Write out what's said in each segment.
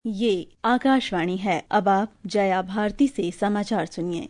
ये आकाशवाणी है। अब आप जया भारती से समाचार सुनिए।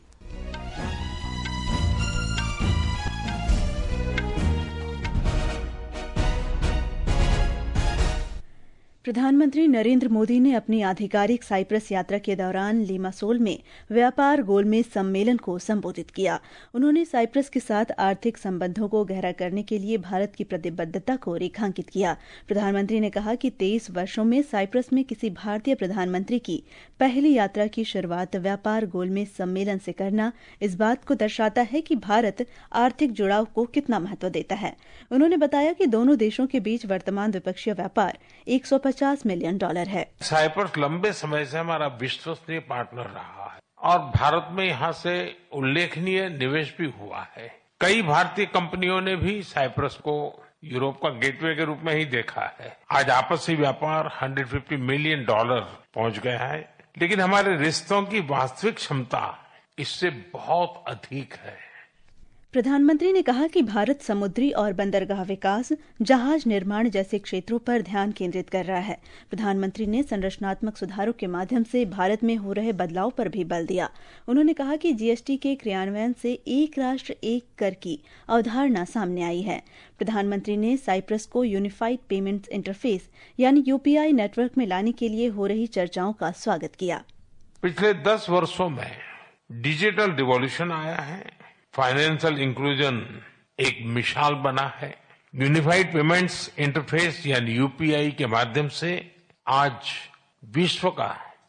प्रधानमंत्री नरेंद्र मोदी ने अपनी आधिकारिक साइप्रस यात्रा के दौरान लिमासोल में व्यापार गोलमेज सम्मेलन को संबोधित किया। उन्होंने साइप्रस के साथ आर्थिक संबंधों को गहरा करने के लिए भारत की प्रतिबद्धता को रेखांकित किया। प्रधानमंत्री ने कहा कि 23 वर्षों में साइप्रस में किसी भारतीय प्रधानमंत्री की पहली यात्रा की शुरुआत व्यापार गोलमेज सम्मेलन से करना इस बात को दर्शाता है कि भारत आर्थिक जुड़ाव को कितना महत्व देता है। उन्होंने बताया कि दोनों देशों के बीच वर्तमान द्विपक्षीय व्यापार $150 मिलियन है। साइप्रस लंबे समय से हमारा विश्वसनीय पार्टनर रहा है और भारत में यहाँ से उल्लेखनीय निवेश भी हुआ है। कई भारतीय कंपनियों ने भी साइप्रस को यूरोप का गेटवे के रूप में ही देखा है। आज आपसी व्यापार $150 मिलियन पहुंच गया है, लेकिन हमारे रिश्तों की वास्तविक क्षमता इससे बहुत अधिक है। प्रधानमंत्री ने कहा कि भारत समुद्री और बंदरगाह विकास, जहाज निर्माण जैसे क्षेत्रों पर ध्यान केंद्रित कर रहा है। प्रधानमंत्री ने संरचनात्मक सुधारों के माध्यम से भारत में हो रहे बदलाव पर भी बल दिया। उन्होंने कहा कि जीएसटी के क्रियान्वयन से एक राष्ट्र एक कर की अवधारणा सामने आई है। प्रधानमंत्री ने साइप्रस को यूनिफाइड पेमेंट्स इंटरफेस यानी यूपीआई नेटवर्क में लाने के लिए हो रही चर्चाओं का स्वागत किया। पिछले 10 वर्षों में डिजिटल रिवॉल्यूशन आया है, फाइनेंशियल इंक्लूजन एक मिसाल बना है। यूनिफाइड पेमेंट्स इंटरफेस यानी यूपीआई के माध्यम से आज विश्व का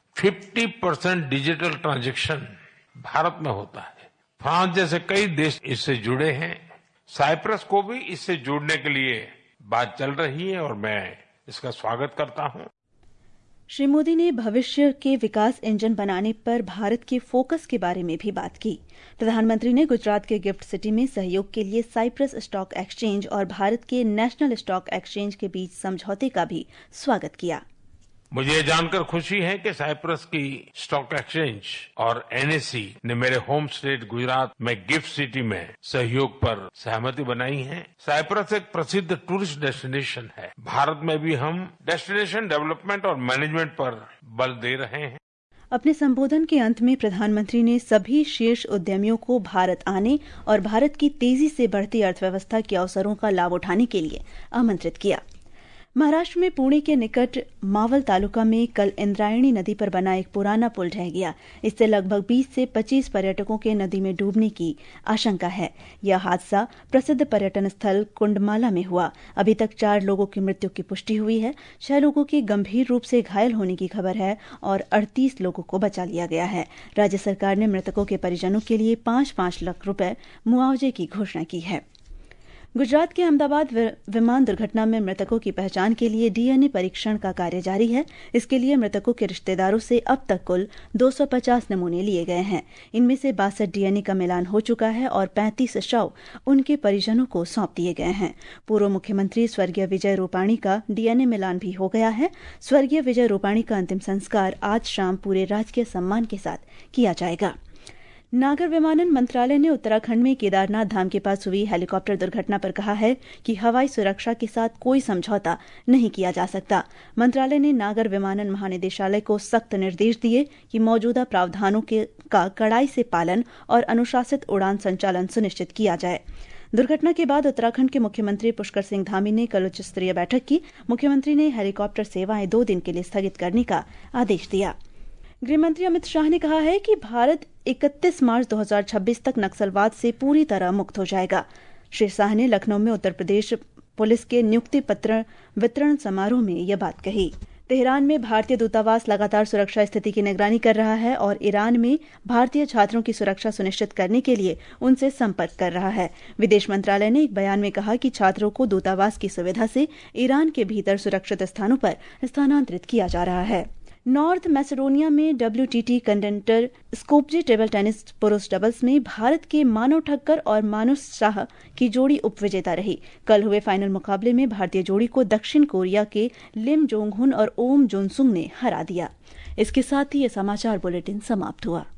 50% डिजिटल ट्रांजैक्शन भारत में होता है। फ्रांस जैसे कई देश इससे जुड़े हैं। साइप्रस को भी इससे जुड़ने के लिए बात चल रही है और मैं इसका स्वागत करता हूं। श्री मोदी ने भविष्य के विकास इंजन बनाने पर भारत के फोकस के बारे में भी बात की। प्रधानमंत्री ने गुजरात के गिफ्ट सिटी में सहयोग के लिए साइप्रस स्टॉक एक्सचेंज और भारत के नेशनल स्टॉक एक्सचेंज के बीच समझौते का भी स्वागत किया। मुझे ये जानकर खुशी है कि साइप्रस की स्टॉक एक्सचेंज और एनएसई ने मेरे होम स्टेट गुजरात में गिफ्ट सिटी में सहयोग पर सहमति बनाई है। साइप्रस एक प्रसिद्ध टूरिस्ट डेस्टिनेशन है। भारत में भी हम डेस्टिनेशन डेवलपमेंट और मैनेजमेंट पर बल दे रहे हैं। अपने संबोधन के अंत में प्रधानमंत्री ने सभी शीर्ष उद्यमियों को भारत आने और भारत की तेजी से बढ़ती अर्थव्यवस्था के अवसरों का लाभ उठाने के लिए आमंत्रित किया। महाराष्ट्र में पुणे के निकट मावल तालुका में कल इंद्रायणी नदी पर बना एक पुराना पुल ढह गया। इससे लगभग 20 से 25 पर्यटकों के नदी में डूबने की आशंका है। यह हादसा प्रसिद्ध पर्यटन स्थल कुंडमाला में हुआ। अभी तक 4 लोगों की मृत्यु की पुष्टि हुई है। 6 लोगों के गंभीर रूप से घायल होने की खबर है और 38 लोगों को बचा लिया गया है। राज्य सरकार ने मृतकों के परिजनों के लिए 5-5 लाख रुपए मुआवजे की घोषणा की है। गुजरात के अहमदाबाद विमान दुर्घटना में मृतकों की पहचान के लिए डीएनए परीक्षण का कार्य जारी है। इसके लिए मृतकों के रिश्तेदारों से अब तक कुल 250 नमूने लिए गए हैं। इनमें से 62 डीएनए का मिलान हो चुका है और 35 शव उनके परिजनों को सौंप दिए गए हैं। पूर्व मुख्यमंत्री स्वर्गीय विजय रूपाणी का डीएनए मिलान भी हो गया है। स्वर्गीय विजय रूपाणी का अंतिम संस्कार आज शाम पूरे राजकीय सम्मान के साथ किया जाएगा। नागर विमानन मंत्रालय ने उत्तराखंड में केदारनाथ धाम के पास हुई हेलीकॉप्टर दुर्घटना पर कहा है कि हवाई सुरक्षा के साथ कोई समझौता नहीं किया जा सकता। मंत्रालय ने नागर विमानन महानिदेशालय को सख्त निर्देश दिए कि मौजूदा प्रावधानों का कड़ाई से पालन और अनुशासित उड़ान संचालन सुनिश्चित किया जाए। दुर्घटना के बाद उत्तराखंड के मुख्यमंत्री पुष्कर सिंह धामी ने कल उच्च स्तरीय बैठक की। मुख्यमंत्री ने हेलीकॉप्टर सेवाएं 2 दिन के लिए स्थगित करने का आदेश दिया। गृहमंत्री अमित शाह ने कहा है कि भारत 31 मार्च 2026 तक नक्सलवाद से पूरी तरह मुक्त हो जाएगा। श्री शाह ने लखनऊ में उत्तर प्रदेश पुलिस के नियुक्ति पत्र वितरण समारोह में यह बात कही। तेहरान में भारतीय दूतावास लगातार सुरक्षा स्थिति की निगरानी कर रहा है और ईरान में भारतीय छात्रों की सुरक्षा सुनिश्चित करने के लिए उनसे संपर्क कर रहा है। विदेश मंत्रालय ने एक बयान में कहा कि छात्रों को दूतावास की सुविधा से ईरान के भीतर सुरक्षित स्थानों पर स्थानांतरित किया जा रहा है। नॉर्थ मैसेडोनिया में WTT continental Skopje table tennis पुरुष डबल्स में भारत के मानव ठक्कर और मानुष शाह की जोड़ी उपविजेता रही। कल हुए फाइनल मुकाबले में भारतीय जोड़ी को दक्षिण कोरिया के लिम जोंग हुन और ओम जोनसुंग ने हरा दिया। इसके साथ ही ये समाचार बुलेटिन समाप्त हुआ।